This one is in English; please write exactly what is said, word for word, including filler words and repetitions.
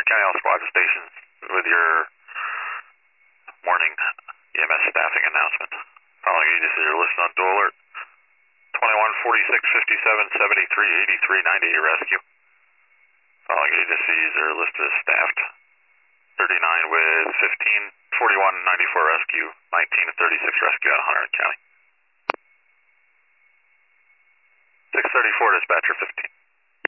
County All Squad stations with your morning E M S staffing announcement. Following agencies are listed on dual alert. twenty-one, forty-six, fifty-seven, seventy-three, eighty-three, ninety, rescue. Following agencies are listed as staffed. thirty-nine with fifteen, forty-one, ninety-four rescue, nineteen and thirty-six rescue out of Hunterdon County. six thirty-four dispatcher fifteen.